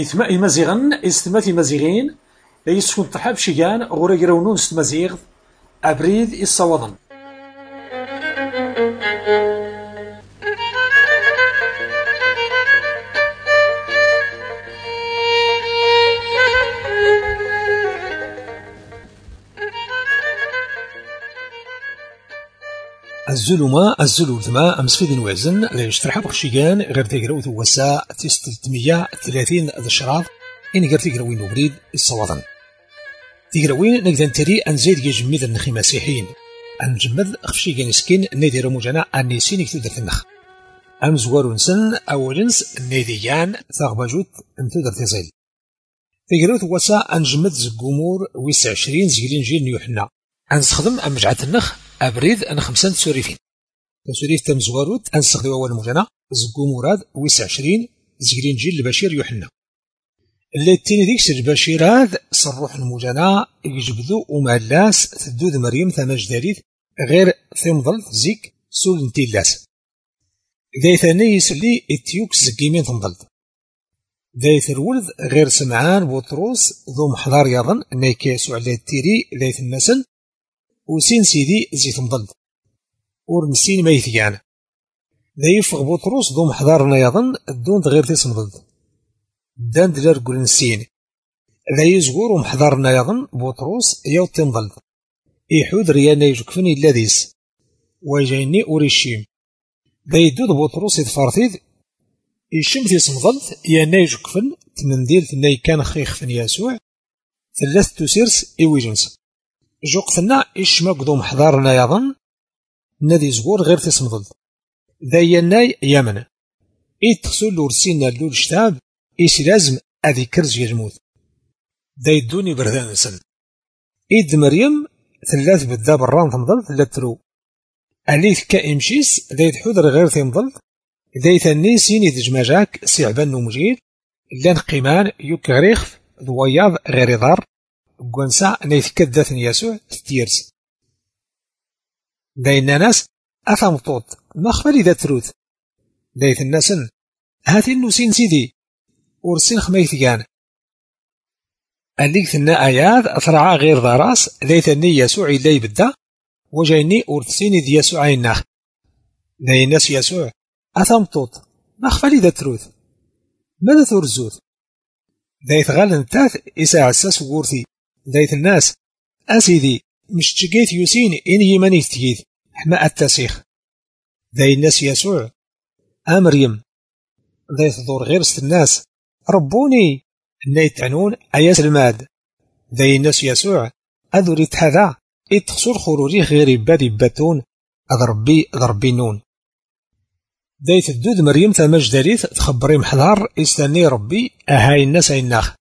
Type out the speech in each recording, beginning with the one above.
إثماء مزيغن استمات مزيغين لا يسكن ترحاب شيغان غورا يراونون استمازيغ أبريد الصوضن. الزلومة أمسفيد وزن لا يشترح بخشيان غير تقراوث وساء 330 ذشراط إن غير تقراوين وبريد الصوضن. تقراوين نقدر نتري أنزيد يجمد النخي مسيحيين أنجمد خشيان سكين نادي رموجنا أنيسين يكتودر النخ أمزوار نسن أولنس الناديان ثغبجوت انتودر تزيل تقراوث وساء أنجمد زقومور ويس 20 زيلين جيل نيوحنا أنستخدم أمجعة النخ أبريد أنا 5 سوريفين سوريف تم زواروت أنستخدم أول مجانا زقو مراد ويس 20 زقرين جيل لبشير يوحنا اللي التيني ديكس البشير هذا صروح المجانا يجبدو ومعلاس تدود مريم ثماج داريث غير ثمضل زيك سول انتيلاس ذي ثاني يسلي التيوكس زقيمين تنضل ذي ثرولد غير سمعان بطروس ذو محضار يظن نيكاسو على التيري ذي النسل وسين سيدي زيت مضل ورنسين ميثيان ذا يفغ بطروس ذو محضارنا يظن الدون غير تيسم ضد دان دلار قرنسين ذا يزغور ومحضارنا يظن بطروس يوت مضل يحود ريانا يجكفني اللذيس ويجيني أوريشيم ذا يدود بطروس يتفارثيذ يشم تيسم ضد يانا يجكفن تمنديل ثناي كان خيخ فن يسوع ثلاث تسيرس إيويجنس جوقتنا إشماك ذو محضارنا يظن نادي زغور غير تسمضل ذا يناي يمن تخسول لورسينا اللول شتاب لازم أذي كرز يجموت ذا يدوني بردان سن مريم ثلاث بدا بران تمضل ثلاث ترو أليث كإمشيس ذا يتحضر غير تمضل ذا يثنيسين يدجماجاك سيعبان ومجيد لان قيمان يكغريخ ذوياض غير ضار قوانسا نيثكد ذات يسوع تتيرس داين ناس أفهم طوط ما خفالي ذات تروث دايت الناسن هاتي النوسين سيدي ورسين خميثيان الليك ثنا آيات أثرعا غير ضراس دايت الني يسوع إلا يبدا وجايني ورثسيني ذي يسوع عيناخ داين الناس يسوع أفهم طوط ما خفالي ذات تروث ماذا ترزوث دايت غال نتاث إساع الساس وورثي دايت الناس أسيدي مش تجيث يوسين إن يماني تجيث حماء التسيخ داي الناس يسوع مريم دايت دور غير ست الناس ربوني نايت عنون أياس الماد داي الناس يسوع أذوري تحذا إتخسر خروري غير بادي باتون أضربي نون دايت الدود مريم ثماج داريث تخبري محضار إستاني ربي أهاي الناس عيناخ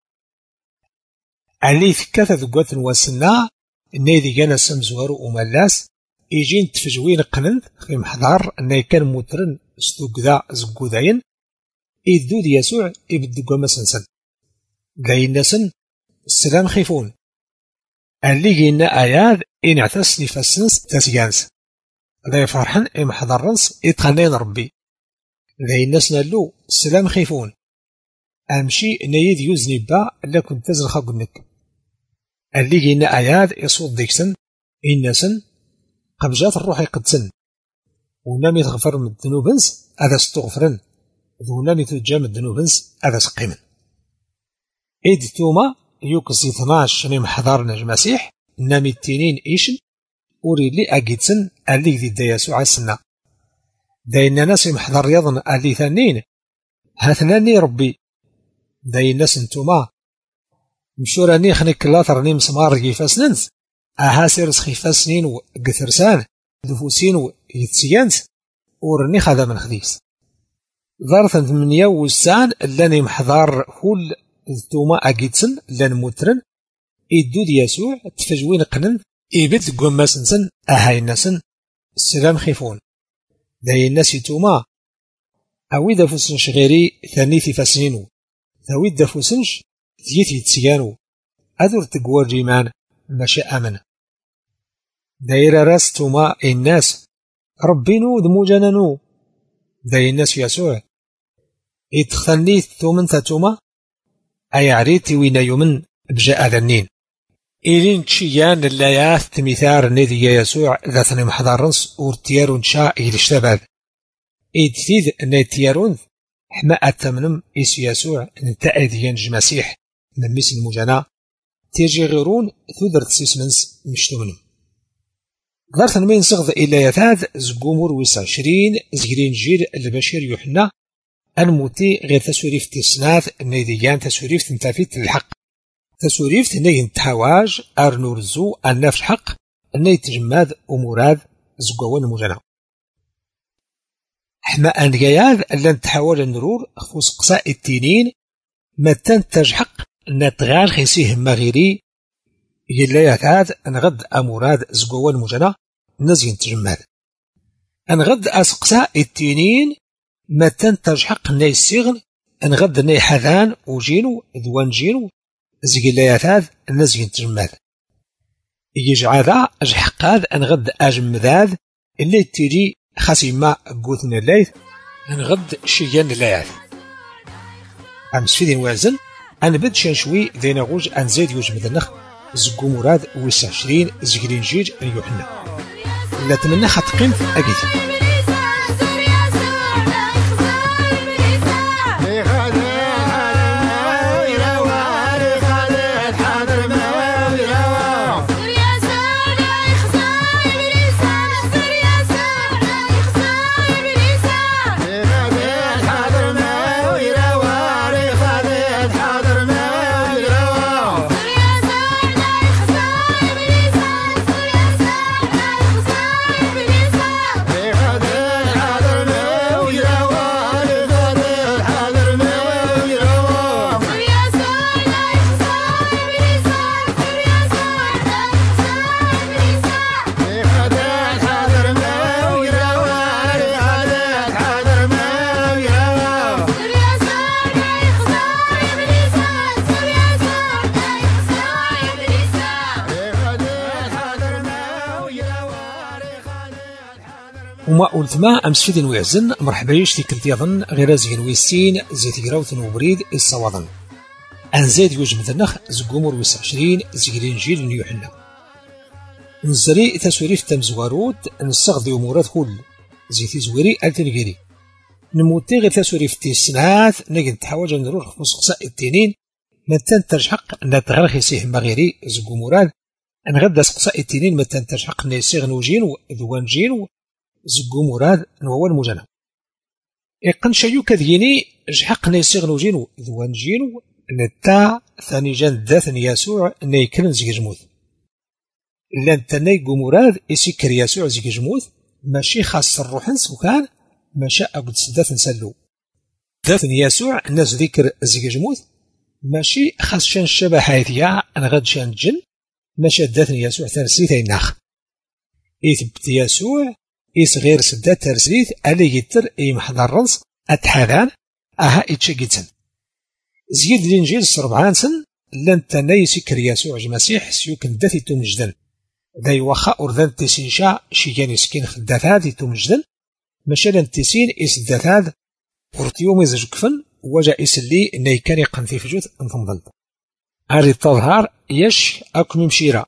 عليث كاثا ذقوات واسنا نايدي كان سمزوارو وملاس يجين تفجوين قنن في محضار ناي كان موترن ستوكدا زقوداين إذود يسوع إبدقوا مسنسن داي الناسن السلام خيفون اللي جينا آيات إن اعتسني فاسنس تسيانس داي فرحن إم حضرنس إتخنين ربي داي الناس نالو السلام خيفون أمشي نايد يوزني با لا كنت تزل خاقنك اللي جينا آيات يصوت ديكسن إنسن قبجات الروح يقدسن ونام يتغفر من الذنوبنس هذا استغفرن ونام يتجام الذنوبنس هذا سقيمن إيد توما يوكسي 12 نيم حضارنا المسيح نامي التنين إيشن وري لي أجدسن اللي ذي دياسو عسنا داينا ناس محضر يظن اللي ثانين هاثناني ربي داي الناس انتوما مشوراني خنك لاثر نيم سمار كيفاسننس سيرس خيفاسنين وقثرسان دفوسين ويتسيانس ورني خذا من خديس ظرثا 8 وسان لاني محضر كل توما اجيتسن لان موترن يدود يسوع تفجوين قنن يبت قوم سنسن هاي الناسن السلام خيفون داي الناس توما اوي دفوسن شغيري ثاني في فاسنينو ثاوي دفوسنش زيت يتسيانو أذر تقوى الجيمان ماشي أمن داير راس توما الناس ربينو دمو جنانو داي الناس يسوع إتخلني ثومن توما أي عريتي وين يومن بجاء ذنين إلين تشيان اللايات تمثار ندي يسوع ذاتني محضرنس ورتيارون شاء يلشتباد إدتيد نيتيارون حما أتمنم إيس يسوع نتأذيان جمسيح من ميس المجانا تيجي غيرون ثودرت سيسمنس مشتومنم ظرثن مين صغض إلا يثاذ زقومور ويس 20 زجرين جيل البشير يوحنا الموتي غير تسوريف تسناث نيديان تسوريف تنتافيت الحق تسوريف تنين تحواج أرنورزو النفس حق أني تجماد أموراد زقوان المجانا حما أنجياذ لن تحاول النرور خفوس قصاء التنين ما تنتج حق نتغال خيسيه مغيري يلا يثاذ نغد أموراد زقوان المجانا نزين تجماد نغد أسقساء التنين ما تنتج حق ناي السيغن نغد ناي حذان وجينو ذوان جينو زيلا يثاذ نزين تجماد يجعل أجحق هذا نغد أجمذاذ اللي تيجي خاسيما قوتنا الليث نغد شيان الليث أمس في دين وازن أنا بد شنشوي ذينا غوج أنزيد يوجمد النخ زقو مراد ويس 20 زقرين جيج يوحنا لا تمنى خطقين أكيد وما قلت ما أمس في دين ويعزن مرحبا يشتي كنت يظن غير زين ويسين زيت قراوة وبريد الصواظن أنزاد يوجب النخ زقومور ويس 20 زقرين جيل نيوحنا نزري تسويريف تمزواروت نستغذي أمورات كل زيتي زويري ألتنقري نموتي غير تسويريف تيسناث نجد تحاوج نروح في مسقساء التنين من تنتج حق نتغرخي سيه مغيري زقومورات نغدا سقساء التنين من تنتج حق نيسيغ نوجين وذوان جين زقو مراد نوو المجنة إقن شيو كذيني جحق نيسيغ نوجينو ذوان جينو نتا ثاني جان ذات يسوع نيكرن زيك جموث لان تنيقو مراد يسكر يسوع زيك جموث ماشي خاص الروح سكان ما شاء قد سدات نسلو ذات يسوع الناس ذكر زيك جموث ماشي خاص شان الشبه حيثيا أنا غد شان الجن ماشي ذات يسوع ترسيث ناخ يثبت يسوع إيس غير سدات ترسليث على يتر أي محضر رنس أتحالان أها إتشاقيتن زيد الإنجيل 40 سن لن تنايسي كرياسوع المسيح سيوكن داثي تومجدن ذا وخا أرذان تسينشا شيان يسكين خداثاذي تومجدن مشالن تسين إيس داثاذ ورتيوم يزجكفن وجا إيس اللي نيكاني قنثي فجوث انتمضل أري التظهار يش أكم مشيرا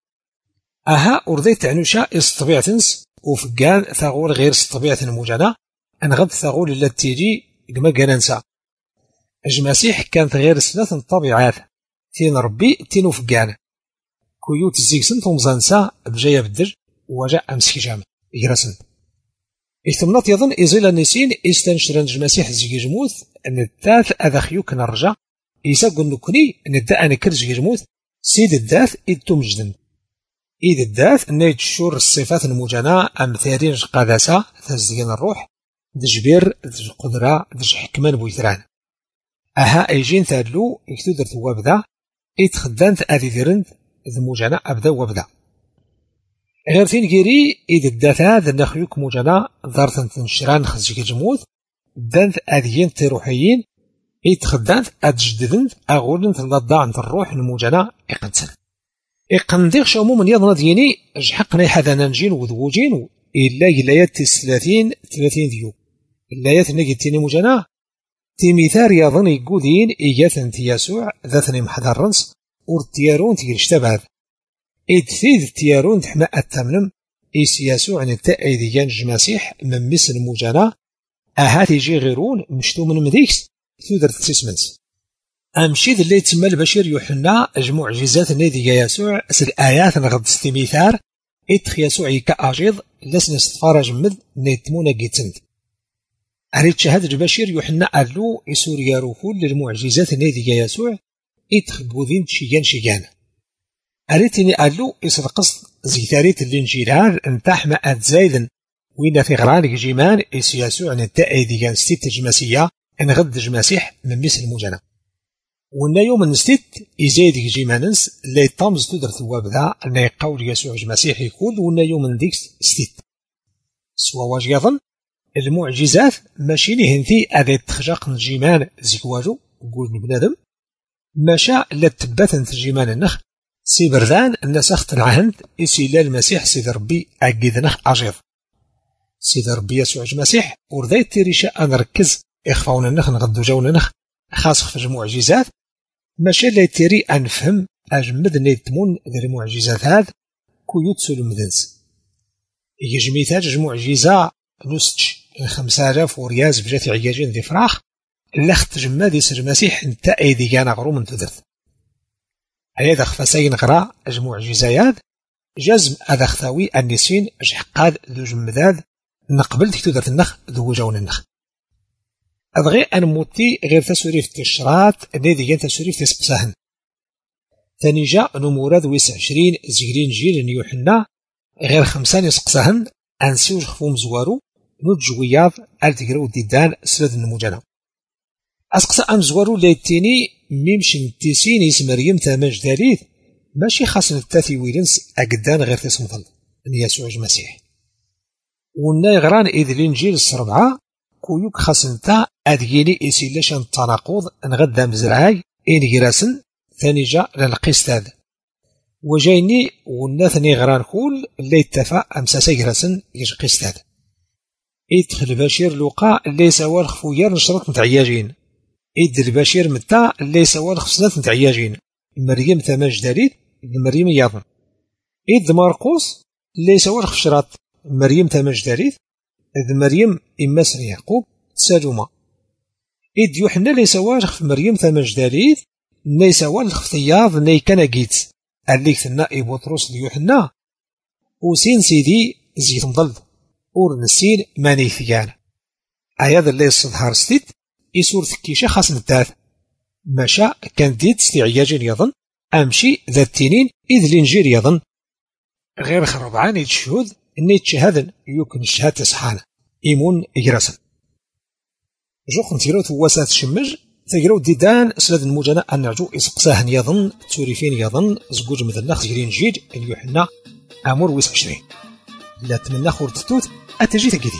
أها أرذيت عنوشا إيس طبيعتنس وفقان ثاغول غير طبيعة المجانا أنغد ثاغول اللي تيجي كما قننسا المسيح كانت غير ثلاث طبيعات تين ربي تين وفقان كيوت الزيكسن تمزانسا بجاية بالدج وجاء أمسك جام يرسن إثمنات يظن إزيل النسين إستنشرن المسيح زيكي جموث أن الداث أذخيوك نرجع إيساق النكني أن الداء نكر زيكي جموث سيد الداث إدتو مجدن إذ الداث نيت شور الصفات المجانا أمثالين قادسة تزدين الروح دجبير دج قدرة دج حكمان بويثران أها أيجين ثالو يكتودر ثواب ذا إتخدانت أذيذرنت ذ مجانا أبدا وابدا غير ثين جيري إذ الداثا ذا نخيوك مجانا ضارتن تنشران خزيك جموث دانت أذيين تروحيين إتخدانت أتجددنت أغولنت لضاعنت الروح المجانا إقنسن إقنديغ شامو من يظن ديني جحقنا حذانا نجين وذوجين إلا يلايات 30 ديو اللايات نجي تيني مجانا تيميثار يظن يقودين إياثن تياسوع ذاتني محضرنس ورتيارون تيرشتبهد إد ثيد تيارون تحمى التمنم إيس ياسوع نتائي ديان جماسيح من مثل مجانا أهات يجي غيرون مشتو من مديكس ثودر تسمنس أمشيد اللي تسمى البشير يوحنا جموع جزات نادي ياسوع أسل آيات نغد استميثار إدخ ياسوع يكا أجيض لسنا استفارج مد نيتمونا جيتند أريد شهادة البشير يوحنا ألو إسور ياروكول للمعجزات نادي ياسوع إدخ بوذين شيان أريتني ألو إسر قصد زيتاريت الإنجيلار انتحمى أتزايدن وإن في غرانك جيمان إس ياسوع نتائي ديان ستيت جماسية إن غد جماسيح من مثل مجانا وإن يوم نستيت إزايدك جيماننس اللي طامز تدر ثواب ذا أن يقول يسوع المسيح يقول وإن يوم ديكس ستيت سوا واجيضا المعجزات ماشي نهنثي أذي تخجاق الجيمان زيكواجو قول بنادم ماشا لتبثن الجيمان النخ سي بردان النسخت العهد إسي المسيح سيد ربي أجد نخ أجيض سيد ربي يسوع المسيح وردايت تيريشا أنركز إخفاونا النخ نغدو جونا نخ خاص في المعجزات ماشي لا تيري أنفهم أجمد نيتمون ذي المعجزات هذا كيوتسو المدنس يجميتاج معجزة نسج 5000 ورياز بجات عياجين ذي فراخ لخت جما ذي سر المسيح انت ايدي كان غرو من تدرث هيا خفاسين غرا معجزات جزم اذا خثاوي النسين جحقاد ذو جمداد نقبل تدرث النخ ذو جون النخ أبغي أن موتي غير تسوريف تشرات نادي تسوريف تسقسهن ثاني جاء نموراد ويس 20 زيرين جيل يوحنا غير 5 يسقسهن أنسيوج خفوم زوارو نوج وياض ألتقرو ديدان سلد النموجانا أسقسا أم زوارو ليتيني ميمشن تيسين يسمريم تاماج داريث ماشي خاص نتاثي ويلنس أقدان غير تسمضل أن يسوع المسيح ونا يغران إذ الإنجيل السربعة كويوك خاصنتا أديني إسيلاشان التناقض نغدا مزرعاي إن جراسن ثاني جاء للقستاد وجايني والناثني غران كول اللي اتفا أمساسا جراسن يج قستاد إدخل البشير لوقا اللي سوا الخفويار نشرط متعياجين إد البشير متى اللي سوا الخفسنات متعياجين مريم ثماج داريد مريم ياضن إد مارقوس اللي سوا الخفشرات مريم ثماج داريد إذ مريم إما سر يعقوب سالوما إذ يوحنا ليس واجخ في مريم ثمج داريث ليس واجخ في ثياض ني كان جيت الليك ثنائي بطرس ليوحنا وسين سيدي زيت مضل اور نسين ماني ثيان أيضا اللي يصدهار ستيت يسور ثكيشة خاص نتاث ماشا كان ديت استعياجين يظن أمشي ذات تنين إذ الإنجيل يظن غير خربعان يتشهد إني تشهدن يمكن الشهادة تصحان إيمون إجراسن جوخ نتيرو تواسات شمج تجرو ديدان سلاد المجانا أن نرجو إسقساهن يظن توريفين يظن زقوج مثل نخ زيرين جيج أن يوحنا أمور ويس 20 لا تمنى خور تتوت أتجي تجدي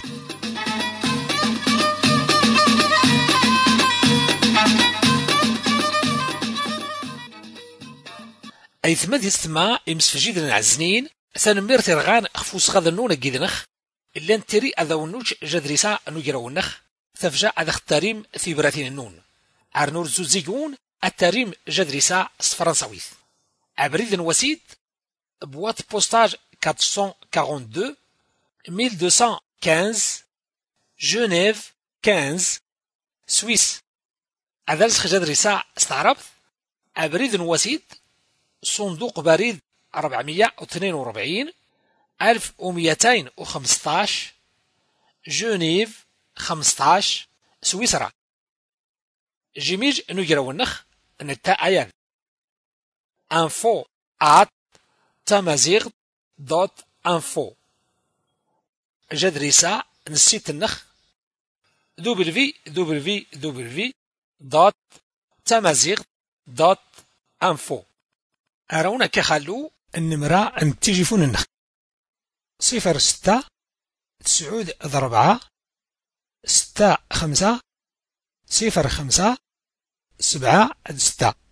أي ثمد يستمع إمسفجيد العزنين ثانمير ترغان خفوس غاذا نونا جيدنخ إلا نتري أذا ونوج جدريسا نجرونخ ثفجا أذا اختاريم في براتين النون عرنور زوزيجون التاريم جدريسا فرنساويث أبريد وسيد بوات بوستاج 442 1215 جنيف 15 سويس أذا جدريسا استعربت أبريد وسيد صندوق بريد 442 1215 جنيف 15 سويسرا جميج نجرو النخ نتا أيان info@tamazigh.info جدريسا نسيت النخ www.tamazigh.info أرونا كخلو النمرة أن تجيفون النخ 06 9 6 5 0 5 7 6